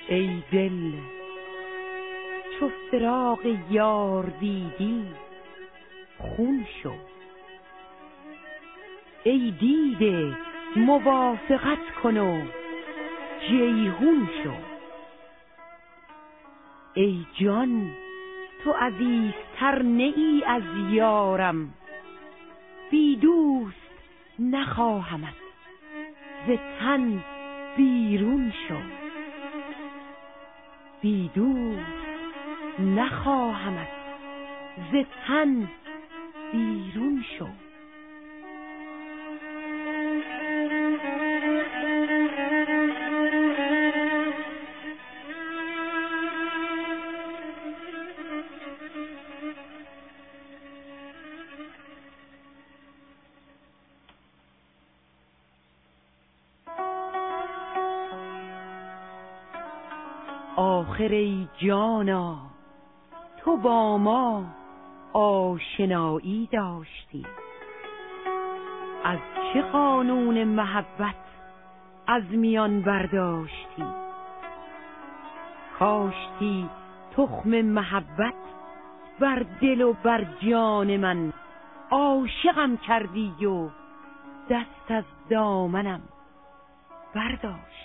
ای دل چو فراق یار دیدی خون شو، ای دیده موافقت کن و جیحون شو. ای جان تو عزیزتر نه ای از یارم، بی دوست نخواهمت ز تن بیرون شو. بی دوست نخواهمت ز تن بیرون شو. آخر ای جانا تو با ما آشنایی داشتی، از چه قانون محبت از میان برداشتی؟ کاشتی تخم محبت بر دل و بر جان من، عاشقم کردی و دست از دامنم برداشتی.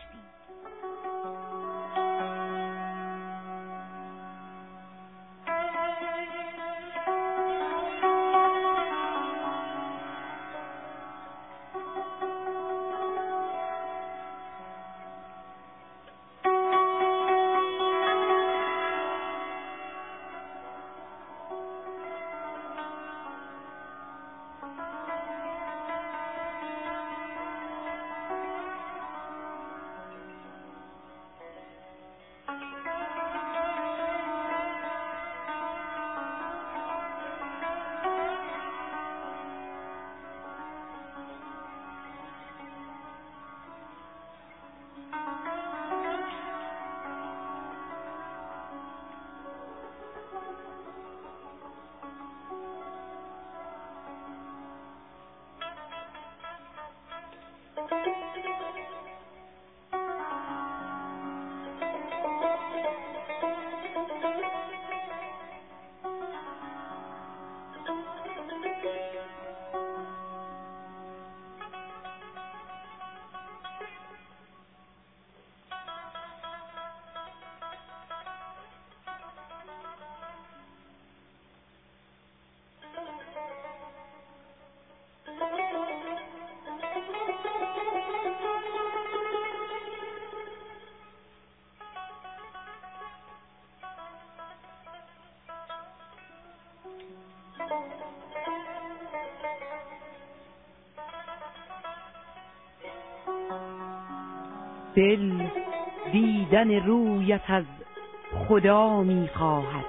دل دیدن رویت از خدا می خواهد،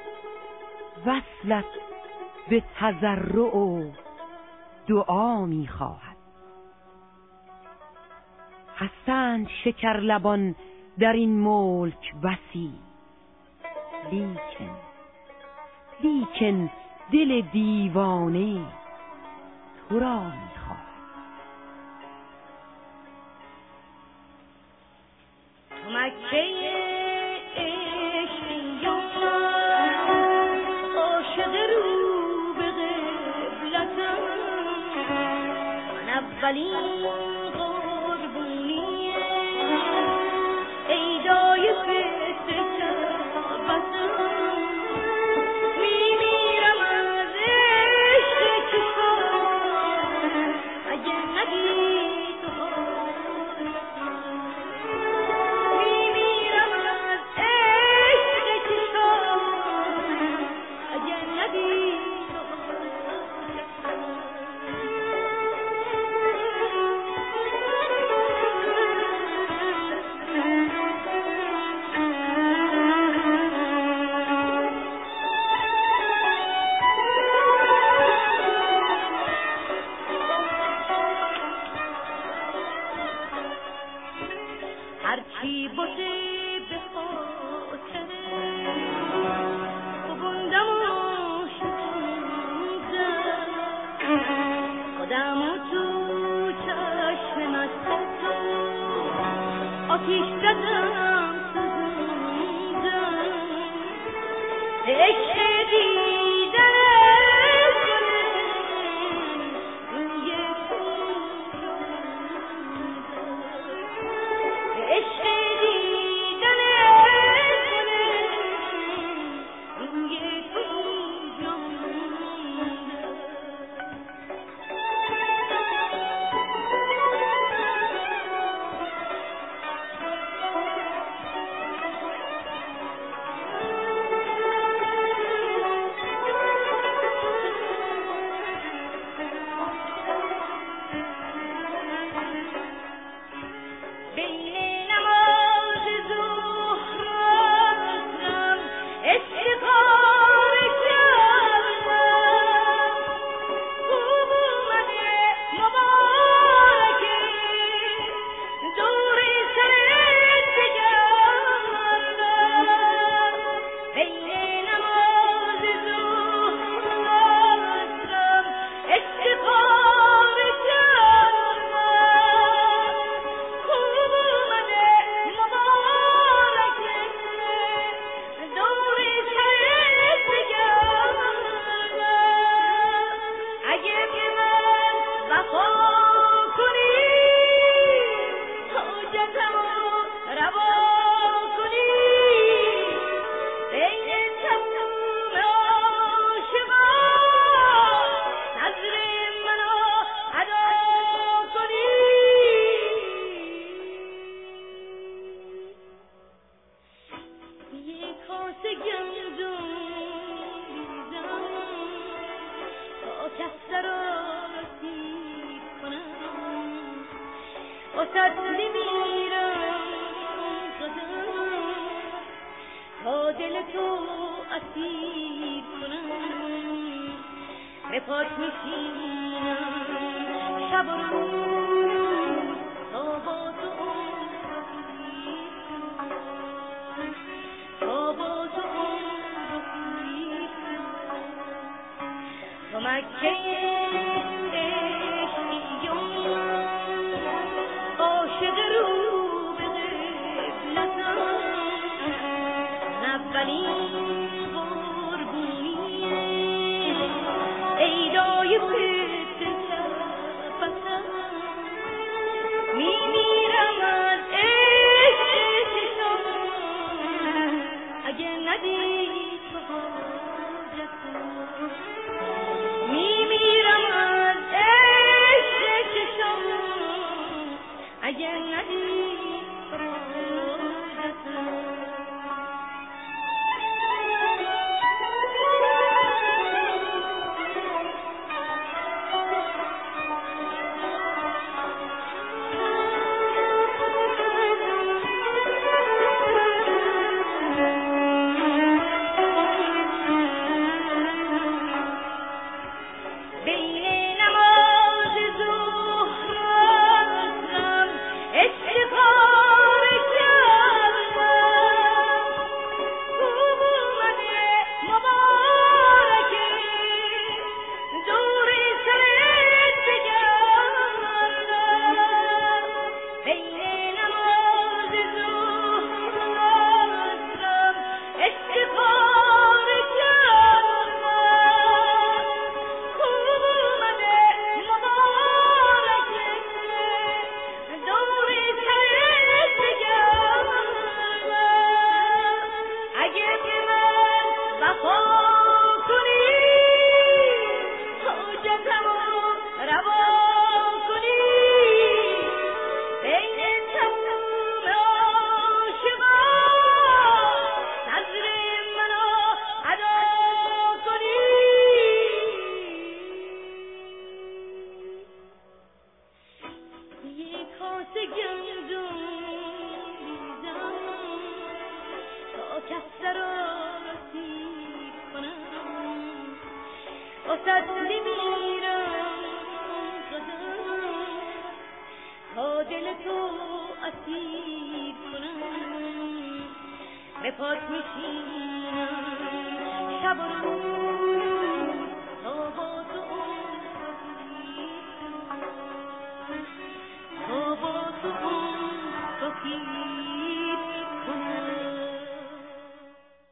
وصلت به تضرع و دعا می خواهد. هستند شکرلبان در این ملک بسی، لیکن دل دیوانه تو را می خواهد. مکه عشقی و عاشق رو به قبلتم، من اولین قربونی ایدای فکر کعبتم. میمیرم از عشق چشم اگه ندی تو تا دل تو اسیر کنم به پاک میشینم شب و روز تا با تو تو مکه عشقیم عاشق رو به قبلتم اولین قربونی ایدای فتن شفتم میمیرم از عشق شما اگه ندید تو حاجتم میمیرم از عشق شما اگه ندید تو حاجتم تا دل تو اسیر کنم به پاک میشینم شب و روز تا با تو تا با تو